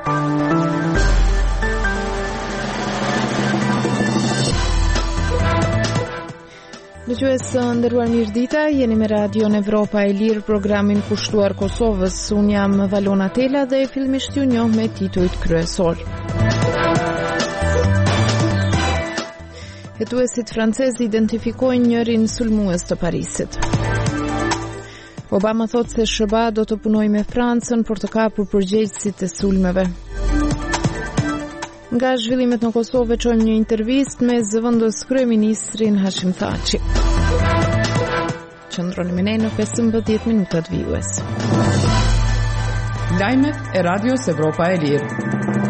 Dëgjues nderuar mirëdita, jeni me Radio në Evropa e Lirë, programin kushtuar Kosovës. Unë jam Valona Tela dhe filmisht ju njoh me titujt kryesor. Hetuesit francezë identifikojnë njërin sulmues të Parisit. Obama thot se SBA do të punojë me Francën për të kapur përgjegjësit e sulmeve. Nga zhvillimet në Kosovë çojmë një intervistë me zëvendës kryeministrin Hashim Thaçi. Qëndroni me ne në 15 minutat vijues. Lajmet e Radios Evropa e Lirë.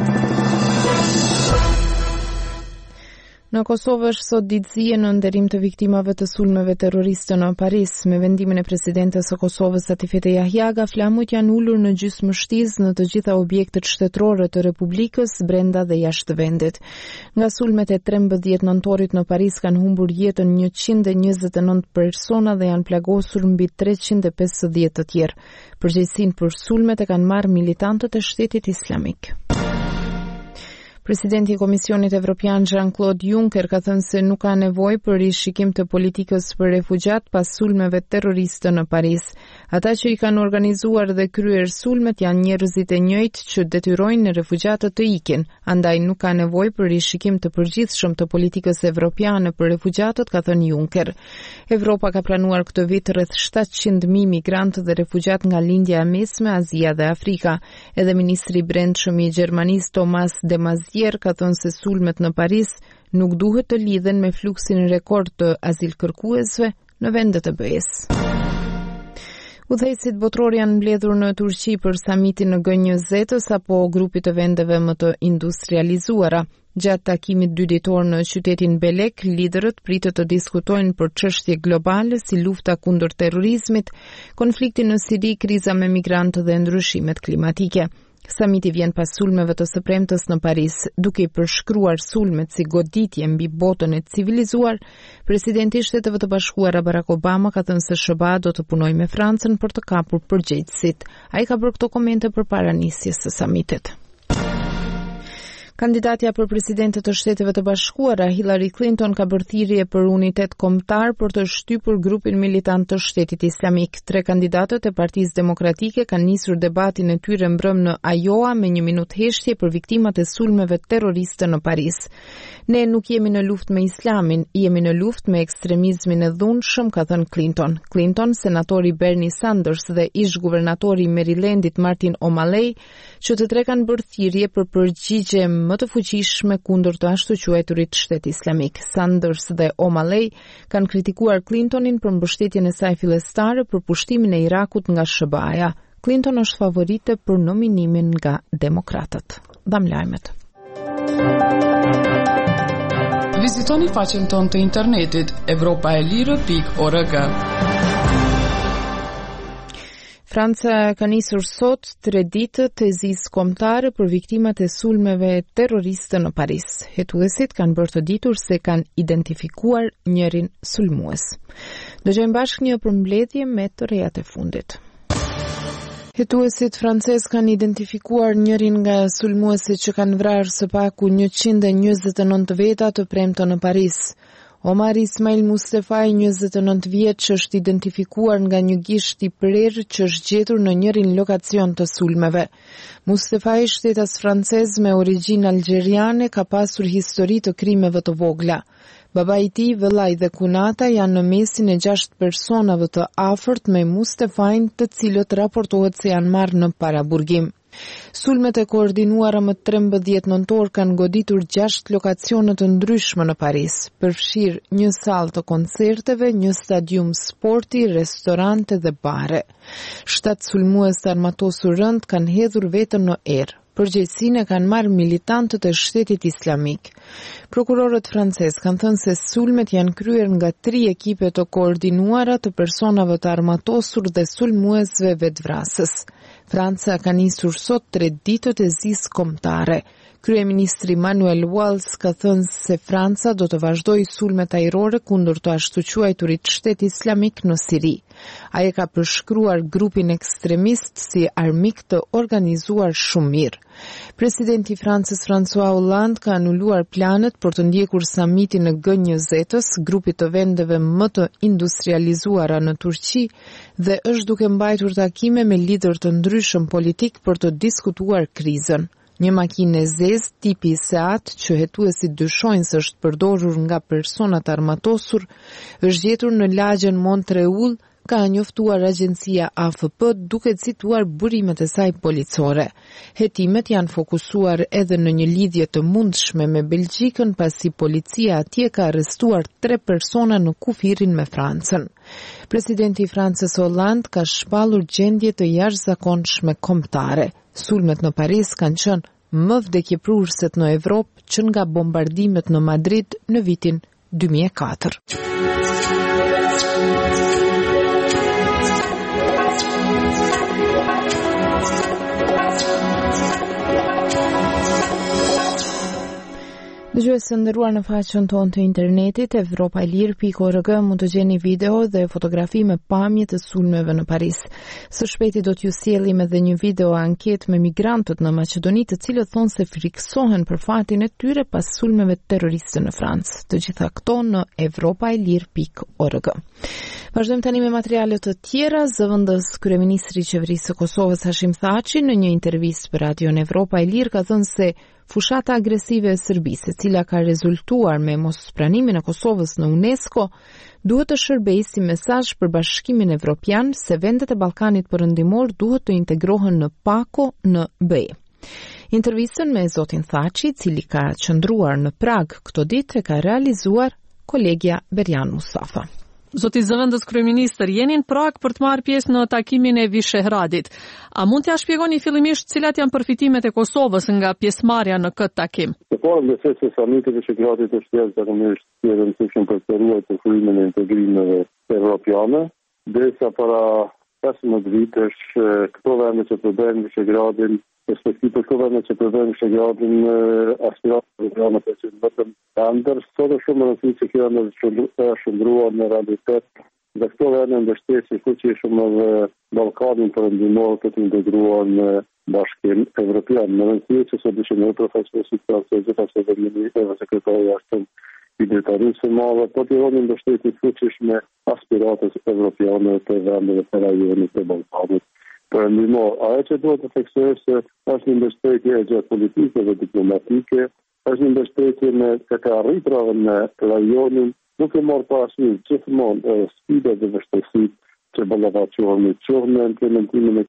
Në Kosovë është sot ditësie në nderim të viktimave të sulmeve terroriste në Paris. Me vendimin e presidentes së Kosovës Satifete Jahjaga, flamujt janë ulur në gjysmështizë në të gjitha objektet shtetërore të Republikës, brenda dhe jashtë vendit. Nga sulmet e 13 nëntorit në Paris kanë humbur jetën 129 persona dhe janë plagosur mbi 350 të tjerë. Përgjegjësinë për sulmet e kanë marrë militantët e Shtetit Islamik. Presidenti i Komisionit Evropian Jean-Claude Juncker ka thënë se nuk ka nevojë për rishikim të politikës për refugjat pas sulmeve terroriste në Paris. Ata që i kanë organizuar dhe kryer sulmet janë njerëzit e njëjtë që detyrojnë refugjatët të ikin, andaj nuk ka nevojë për rishikim të përgjithshëm të politikës evropiane për refugjatët, ka thënë Juncker. Evropa ka planuar këtë vit rreth 700.000 migrantë dhe refugjat nga lindja e mesme, Azia dhe Afrika. Edhe ministri i brendshëm i Gjermanisë Thomas de Maizière ka thënë se sulmet në Paris nuk duhet të lidhen me fluksin rekord të azilkërkuesve në vendet e BE-s. Udhëheqësit botror janë mbledhur në Turqi për samitin në G20 apo grupit të vendeve më të industrializuara. Gjatë takimit 2 ditor në qytetin Belek, liderët pritet të diskutojnë për çështje globale si lufta kundër terrorizmit, konflikti në Siri, kriza me migrantë dhe ndryshimet klimatike. Samiti vjen pas sulmeve të së premtes në Paris. Duke i përshkruar sulmet si goditje mbi botën e civilizuar, presidenti i Shteteve të Bashkuara Barack Obama ka thënë se SBA do të punojë me Francën për të kapur përgjegjësit. Ai ka bërë këto komente përpara nisjes së samitit. Kandidatja për presidente të Shteteve të Bashkuara, Hillary Clinton, ka bërë thirrje për unitet kombëtar për të shtypur grupin militant të Shtetit Islamik. 3 kandidatët e Partisë Demokratike kanë nisur debatin e tyre mbrëm në Iowa me 1 minutë heshtje për viktimat e sulmeve terroriste në Paris. Ne nuk jemi në luftë me Islamin, jemi në luftë me ekstremizmin e dhunshëm, ka thënë Clinton. Clinton, senatori Bernie Sanders dhe ish guvernatori i Marylandit Martin O'Malley, që të 3 kanë bërë thirrje për përgjigje më të fuqishme kundër të ashtu quajturit Shtet Islamik. Sanders dhe O'Malley kanë kritikuar Clintonin për mbështetjen e saj fillestare për pushtimin e Irakut nga SBA-ja. Clinton është favorite për nominimin nga demokratët. Dham lajmet. Vizitoni faqen tonë të internetit evropaelire.org. Franca ka nisur sot 3 ditë të zisë kombëtare për viktimat e sulmeve terroriste në Paris. Hetuesit kanë bërë të ditur se kanë identifikuar njërin sulmues. Dëgjojmë bashkë një përmbledhje me të rejat e fundit. Hetuesit francez kanë identifikuar njërin nga sulmuesit që kanë vrarë së paku 129 veta të premte në Paris. Omar Ismail Mustefaj, 29 vjeç, është identifikuar nga një gisht i prerë që është gjetur në njërin lokacion të sulmeve. Mustefaj, shtetas francez me origjinë algjeriane, ka pasur histori të krimeve të vogla. Baba i tij, vëllai dhe kunata janë në mesin e 6 personave të afërt me Mustefajin, të cilët raportohet se janë marrë në paraburgim. Sulmet e koordinuara më 13 nëntor kanë goditur 6 lokacione të ndryshme në Paris, përfshirë një sallë të koncerteve, një stadium sporti, restorante dhe bare. 7 sulmues të armatosur rënd kanë hedhur veten në erë. Përgjegjësinë kanë marrë militantët e Shtetit Islamik. Prokurorët francezë kanë thënë se sulmet janë kryer nga 3 ekipe të koordinuara të personave të armatosur dhe sulmuesve vetvrasës. Franca ka nisur sot 3 ditët e zisë kombëtare. Kryeministri Manuel Valls ka thënë se Franca do të vazhdojë sulmet ajrore kundër të ashtu quajturit shtet islamik në Siri. Ai ka përshkruar grupin ekstremist si armik të organizuar shumë mirë. Presidenti i Francës François Hollande ka anuluar planet për të ndjekur samitin në G20-s, grupit të vendeve më të industrializuara në Turqi, dhe është duke mbajtur takime me lider të ndryshëm politik për të diskutuar krizën. Një makinë e zezë tipi Seat, që hetuesit dyshojnë se është përdorur nga personat armatosur, është gjetur në lagjen Montreal, ka njoftuar agjencia AFP duke cituar burimet e saj policore. Hetimet janë fokusuar edhe në një lidhje të mundshme me Belgjikën, pasi policia atje ka arrestuar 3 persona në kufirin me Francën. Presidenti i Francës Hollande ka shpallur gjendje të jashtëzakonshme kombëtare. Sulmet në Paris kanë qenë më vdekjeprurëset në Evropë që nga bombardimet në Madrid në vitin 2004. Dëgjuesë nderuar, në faqen tonë të internetit evropaelir.org mund të gjeni video dhe fotografi me pamje të sulmeve në Paris. Së shpejti do t'ju sjellim edhe një video anket me migrantët në Maqedoni, të cilët thonë se friksohen për fatin e tyre pas sulmeve terroriste në Francë. Të gjitha këto në evropaelir.org. Vazhdojmë tani me materiale të tjera. Zëvendës kryeministri i qeverisë së Kosovës Hashim Thaçi në një intervistë për Radion Evropa e Lirë ka thënë se fushata agresive e Serbisë, e cila ka rezultuar me mospranimin e Kosovës në UNESCO, duhet të shërbejë si mesazh për Bashkimin Evropian se vendet e Ballkanit Perëndimor duhet të integrohen në pako në BE. Intervistën me zotin Thaçi, i cili ka qëndruar në Prag këto ditë, e ka realizuar kolegja Berjan Mustafa. Zoti zëvendës kryeministër, jeni në Prag për të marrë pjesë në takimin e Vishehradit. A mund t'ja shpjegoni fillimisht cilat janë përfitimet e Kosovës nga pjesëmarrja në këtë takim? Të parë, besoj se samiti i Vishehradit është jashtëzakonisht i rëndësishëm për të ruajtur të frimin e integrimeve evropiane. Derisa para 15 vitësh këto vende që përbëjnë Vishehradin, respektive këto vende që përbëjnë Vishehradin, aspiratët evropiane që vetëm ndër, sot është shumë rëndësishme që kjo në shndruar në realitet dhe këto vende mbështesin fuqishëm edhe Ballkanin Perëndimor për të integruar në Bashkimin Evropian. Në rëndësi që sot dishim profesorët francezë, pastaj edhe sekretari jashtëm i drejtorisë së madhe, po të joni mbështetjes fuqishme aspiratës evropiane të vendeve të rajonit të Ballkanit Perëndimor. Ajo që duhet të theksoj se është një mbështetje gjeopolitike dhe diplomatike, është një mbështetje me të arriturave në rajonin, duke marrë parasysh gjithmonë sfidat dhe vështirësitë që ballafaqohen në implementimin e